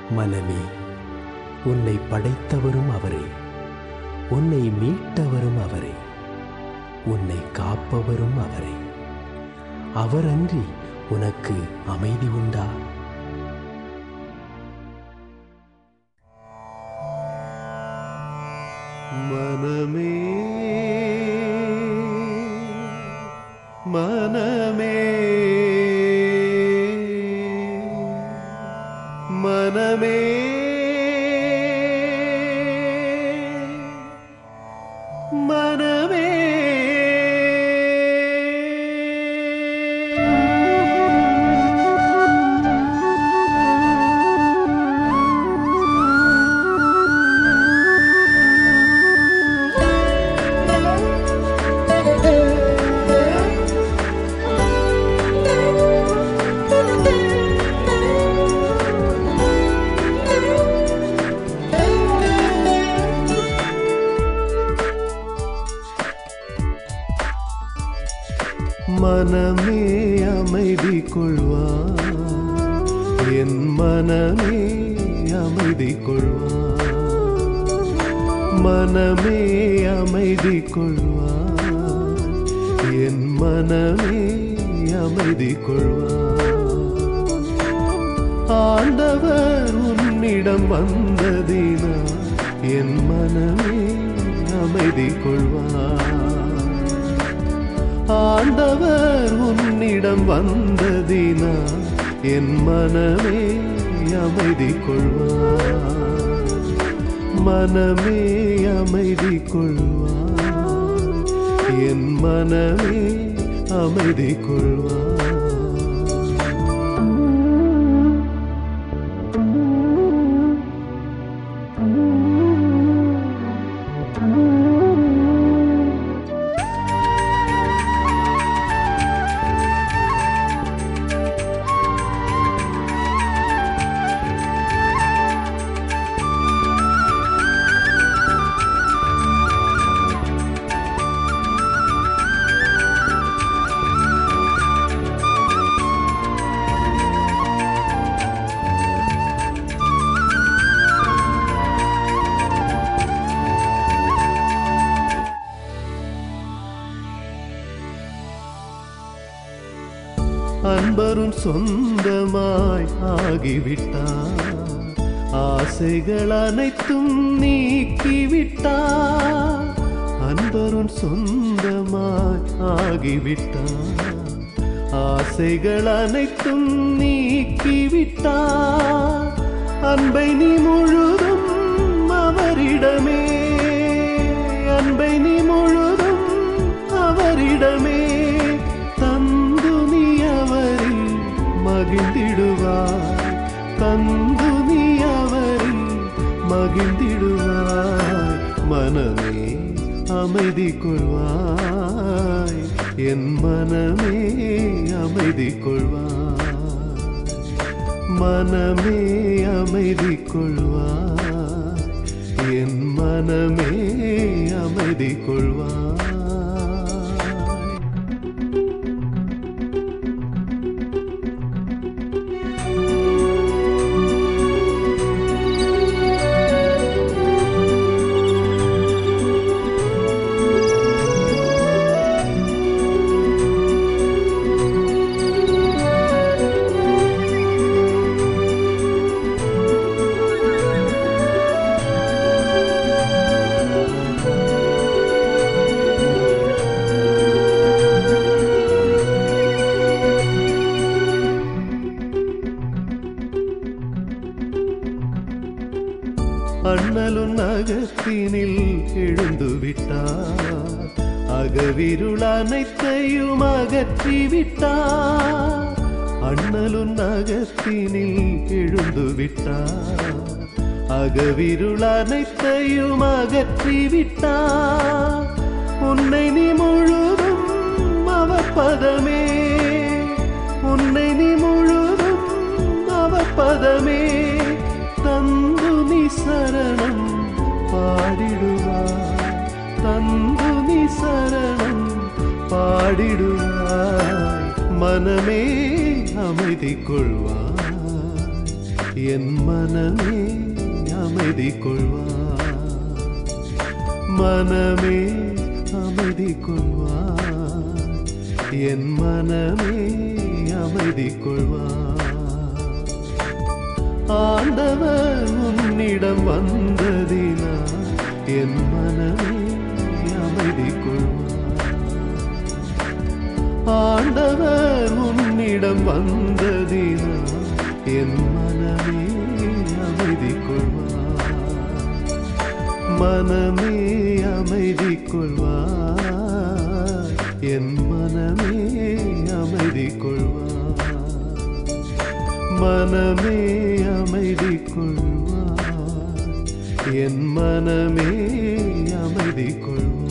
மனமே, உன்னை படைத்தவரும் அவரே, உன்னை மீட்டவரும் அவரே, உன்னை காப்பவரும் அவரே. அவரன்றி உனக்கு அமைதி உண்டா? மனமே மனமே மனமே மனமே மனமே அமைதி கொள்வாய், என் மனமே அமைதி கொள்வாய். மனமே அமைதி கொள்வாய், என் மனமே அமைதி கொள்வாய். ஆண்டவர் உன்னிடம் வந்ததினால் என் மனமே அமைதி கொள்வாய். ஆண்டவர் உன்னிடம் வந்ததினால் என் மனமே அமைதி கொள்வாய். மனமே அமைதி கொள்வாய், என் மனமே அமைதி கொள்வாய். அன்பரும் சொந்தமாய் ஆகிவிட்டார், ஆசைகள் அனைத்தும் நீக்கிவிட்டார். அன்பரும் சொந்தமாய் ஆகிவிட்டார், ஆசைகள் அனைத்தும் நீக்கிவிட்டார். அன்பை நீ முழுதும் அவரிடமே, அன்பை நீ முழுதும் அவரிடமே மகிழ்ந்திடுவாய். தந்து நீ அவரில் மகிழ்ந்திடுவாய். மனமே அமைதி கொள்வாய், என் மனமே அமைதி கொள்வாய். மனமே அமைதி கொள்வாய், என் மனமே அமைதி கொள்வாய். அண்ணலும் அகத்தினில் எழுந்து விட்டார், அகவிருள் அனைத்தையும் அகற்றிவிட்டார். அண்ணலும் அகத்தினில் எழுந்து விட்டார், அகவிருள் அனைத்தையும் அகற்றிவிட்டார். உன்னை நீ முழுதும் அவர் பதமே, உன்னை நீ முழுதும் அவர் பதமே தந்து நீ சரணம் பாடிடுவாய். தந்து நீ சரணம் பாடிடுவாய். மனமே அமைதி கொள்வாய், என் மனமே அமைதி கொள்வாய். மனமே அமைதி கொள்வாய். என் மனமே அமைதி கொள்வாய். ஆண்டவர் உன்னிடம் வந்ததினால் என் மனமே அமைதி கொள்வாய். ஆண்டவர் உன்னிடம் வந்ததினால் என் மனமே அமைதி கொள்வாய். மனமே அமைதி கொள்வாய். என் மனமே அமைதி கொள்வாய். மனமே அமைதி கொள்வாய். என் மனமே அமைதி கொள்வாய்.